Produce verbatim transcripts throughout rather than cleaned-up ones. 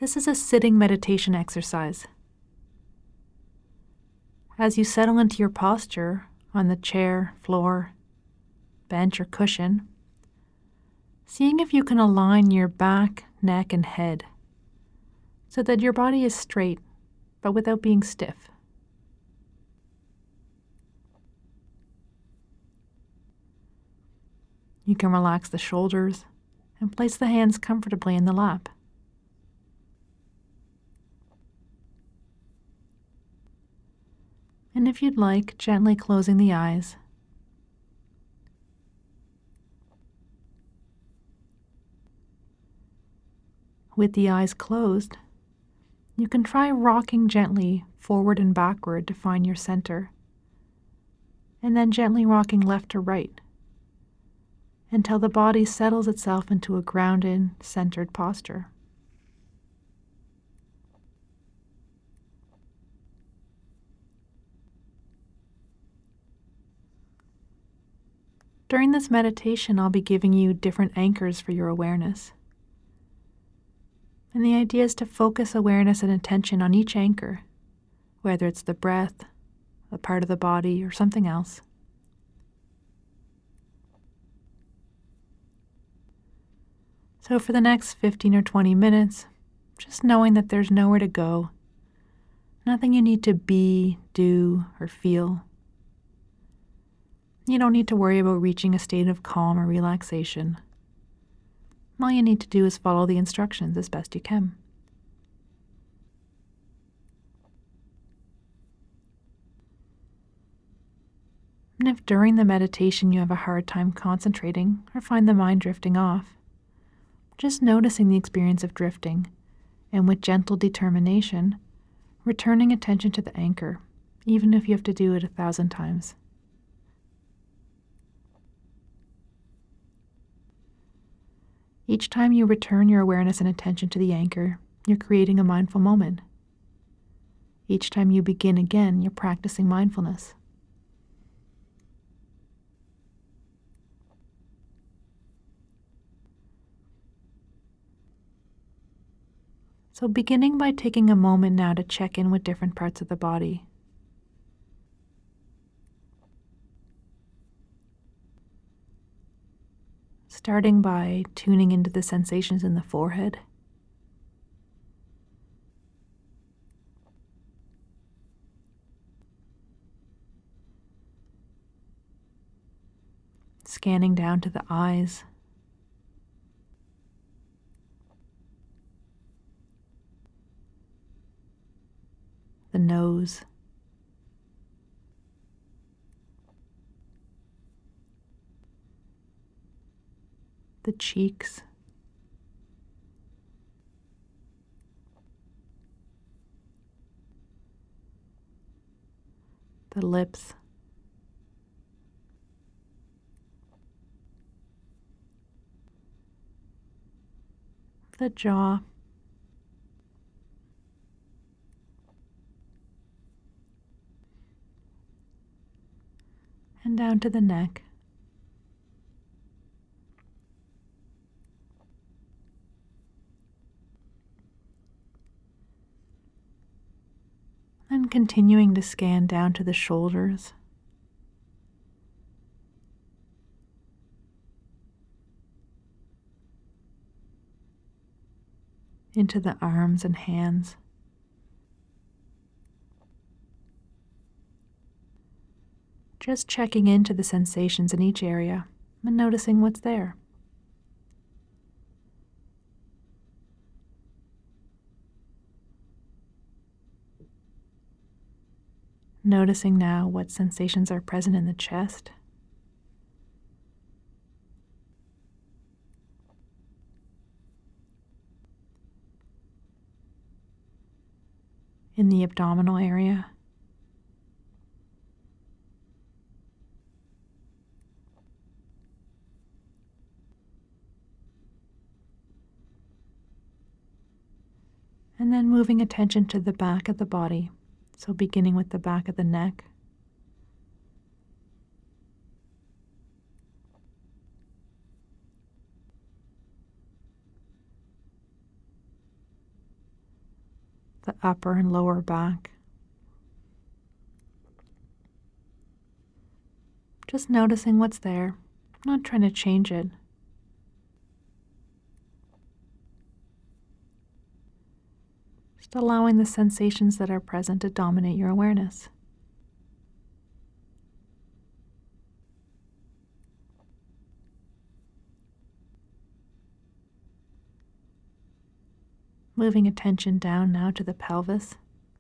This is a sitting meditation exercise. As you settle into your posture on the chair, floor, bench, or cushion, seeing if you can align your back, neck, and head so that your body is straight, but without being stiff. You can relax the shoulders and place the hands comfortably in the lap. And if you'd like, gently closing the eyes. With the eyes closed, you can try rocking gently forward and backward to find your center, and then gently rocking left to right until the body settles itself into a grounded, centered posture. During this meditation, I'll be giving you different anchors for your awareness. And the idea is to focus awareness and attention on each anchor, whether it's the breath, a part of the body, or something else. So for the next fifteen or twenty minutes, just knowing that there's nowhere to go, nothing you need to be, do, or feel. You don't need to worry about reaching a state of calm or relaxation. All you need to do is follow the instructions as best you can. And if during the meditation you have a hard time concentrating or find the mind drifting off, just noticing the experience of drifting and with gentle determination, returning attention to the anchor, even if you have to do it a thousand times. Each time you return your awareness and attention to the anchor, you're creating a mindful moment. Each time you begin again, you're practicing mindfulness. So beginning by taking a moment now to check in with different parts of the body. Starting by tuning into the sensations in the forehead. Scanning down to the eyes. The nose. The cheeks, the lips, the jaw, and down to the neck. And continuing to scan down to the shoulders, into the arms and hands, just checking into the sensations in each area and noticing what's there. Noticing now what sensations are present in the chest, in the abdominal area, and then moving attention to the back of the body. So beginning with the back of the neck, the upper and lower back. Just noticing what's there, not trying to change it. Just allowing the sensations that are present to dominate your awareness. Moving attention down now to the pelvis.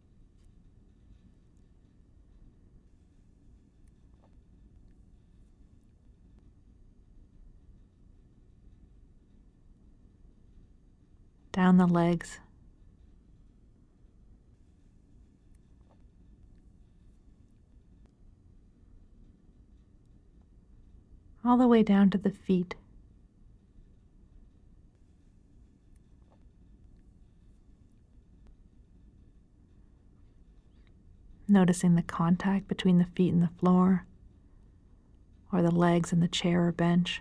Down the legs. All the way down to the feet. Noticing the contact between the feet and the floor, or the legs and the chair or bench.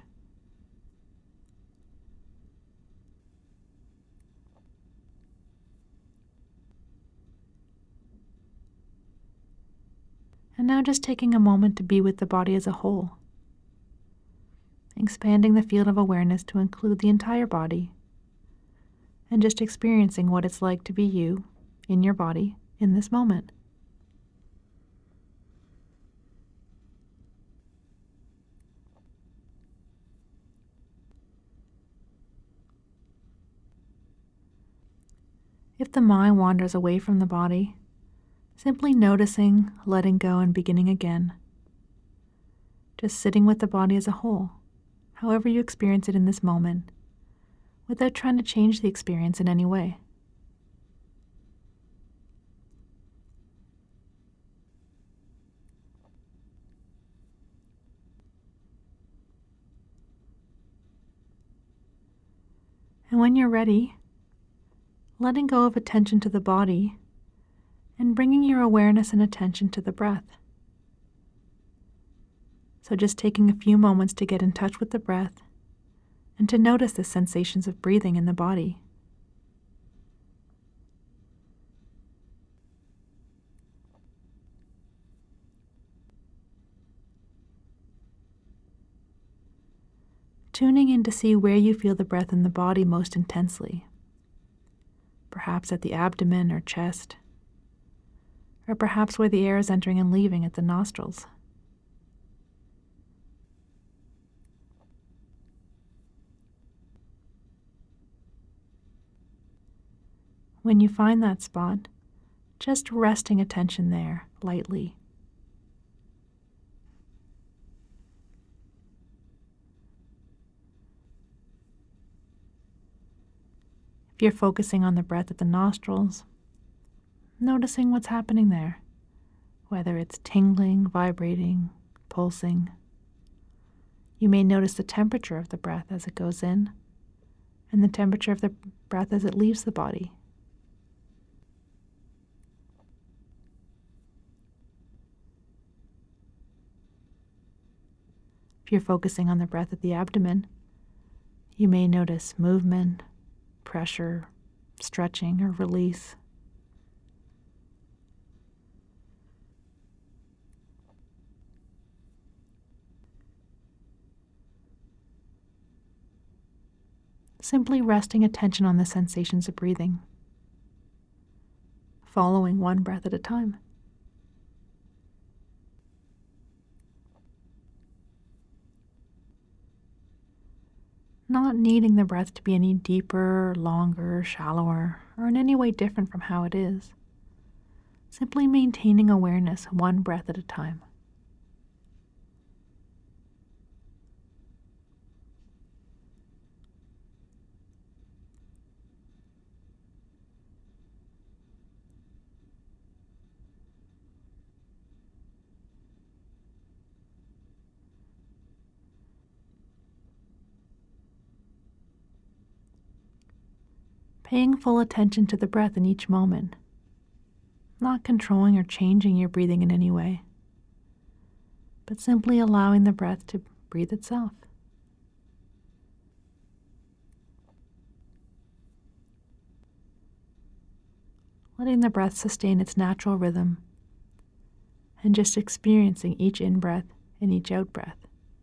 And now just taking a moment to be with the body as a whole, expanding the field of awareness to include the entire body, and just experiencing what it's like to be you in your body in this moment. If the mind wanders away from the body, simply noticing, letting go, and beginning again. Just sitting with the body as a whole, however you experience it in this moment, without trying to change the experience in any way. And when you're ready, letting go of attention to the body and bringing your awareness and attention to the breath. So just taking a few moments to get in touch with the breath and to notice the sensations of breathing in the body. Tuning in to see where you feel the breath in the body most intensely. Perhaps at the abdomen or chest, or perhaps where the air is entering and leaving at the nostrils. When you find that spot, just resting attention there lightly. If you're focusing on the breath at the nostrils, noticing what's happening there, whether it's tingling, vibrating, pulsing. You may notice the temperature of the breath as it goes in, and the temperature of the breath as it leaves the body. If you're focusing on the breath at the abdomen, you may notice movement, pressure, stretching, or release. Simply resting attention on the sensations of breathing, following one breath at a time. Not needing the breath to be any deeper, longer, shallower, or in any way different from how it is. Simply maintaining awareness one breath at a time. Paying full attention to the breath in each moment, not controlling or changing your breathing in any way, but simply allowing the breath to breathe itself. letting the breath sustain its natural rhythm, and just experiencing each in-breath and each out-breath.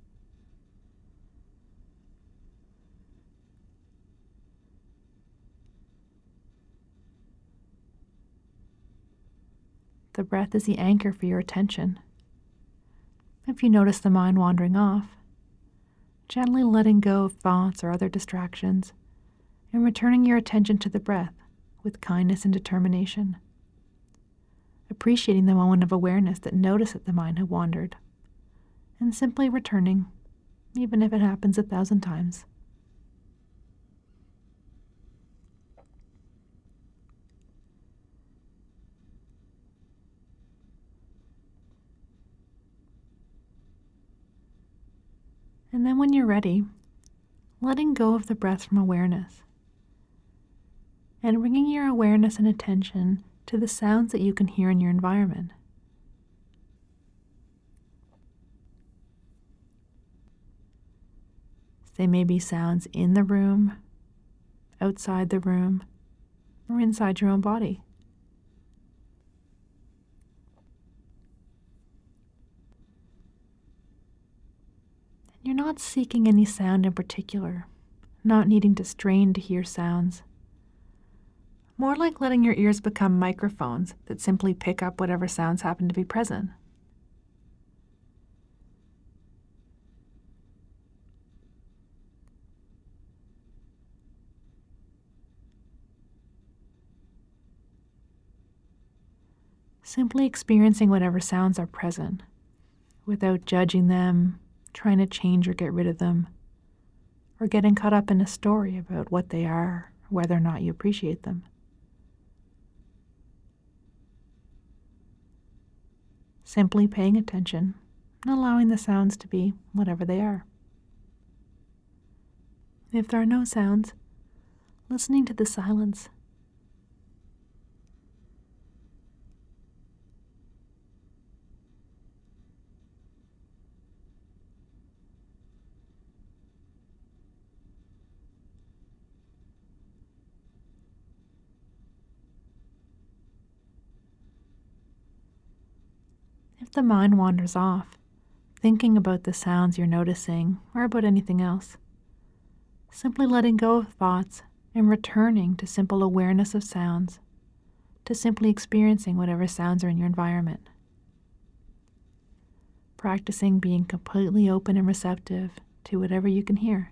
The breath is the anchor for your attention. If you notice the mind wandering off, gently letting go of thoughts or other distractions and returning your attention to the breath with kindness and determination. Appreciating the moment of awareness that noticed that the mind had wandered, and simply returning, even if it happens a thousand times. And then when you're ready, letting go of the breath from awareness and bringing your awareness and attention to the sounds that you can hear in your environment. They may be sounds in the room, outside the room, or inside your own body. You're not seeking any sound in particular, not needing to strain to hear sounds. More like letting your ears become microphones that simply pick up whatever sounds happen to be present. Simply experiencing whatever sounds are present, without judging them, trying to change or get rid of them, or getting caught up in a story about what they are, whether or not you appreciate them. Simply paying attention and allowing the sounds to be whatever they are. If there are no sounds, listening to the silence. If the mind wanders off, thinking about the sounds you're noticing or about anything else, simply letting go of thoughts and returning to simple awareness of sounds, to simply experiencing whatever sounds are in your environment. Practicing being completely open and receptive to whatever you can hear.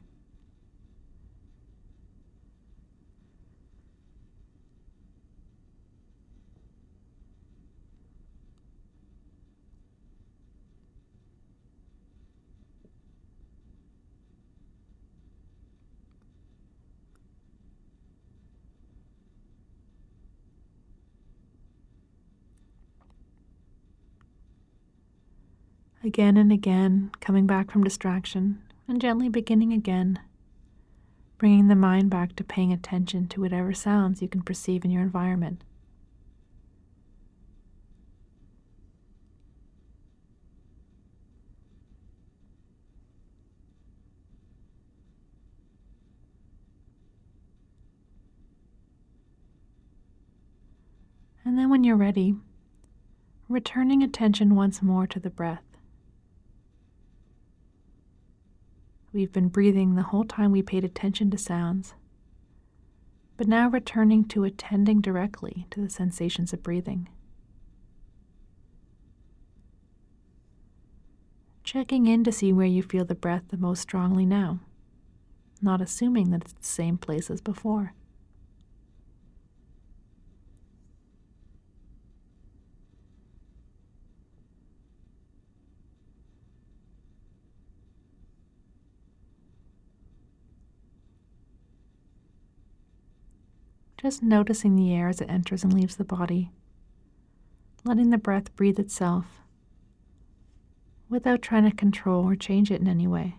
Again and again, coming back from distraction and gently beginning again, bringing the mind back to paying attention to whatever sounds you can perceive in your environment. And then when you're ready, returning attention once more to the breath. We've been breathing the whole time we paid attention to sounds, but now returning to attending directly to the sensations of breathing. Checking in to see where you feel the breath the most strongly now, not assuming that it's the same place as before. Just noticing the air as it enters and leaves the body, letting the breath breathe itself without trying to control or change it in any way.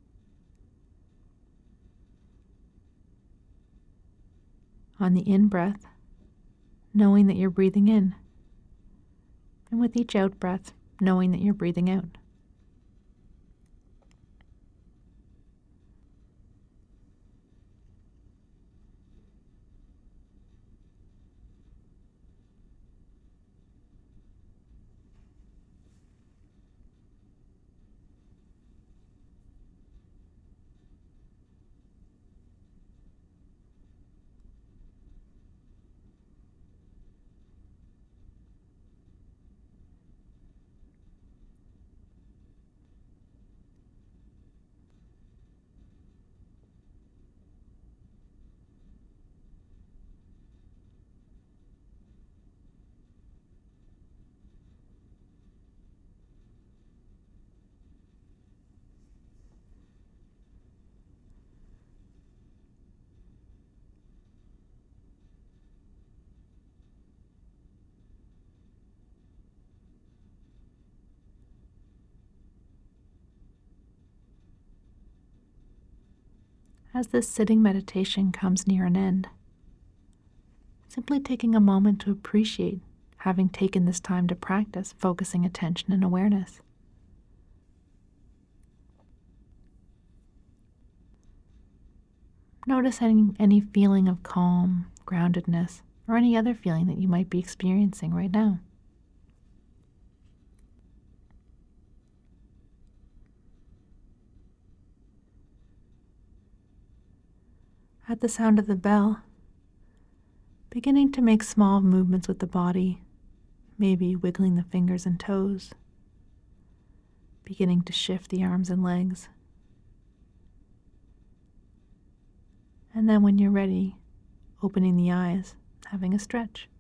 On the in-breath, knowing that you're breathing in, and with each out-breath, knowing that you're breathing out. As this sitting meditation comes near an end, simply taking a moment to appreciate having taken this time to practice focusing attention and awareness. Notice any, any feeling of calm, groundedness, or any other feeling that you might be experiencing right now. At the sound of the bell, beginning to make small movements with the body, maybe wiggling the fingers and toes, beginning to shift the arms and legs. And then when you're ready, opening the eyes, having a stretch.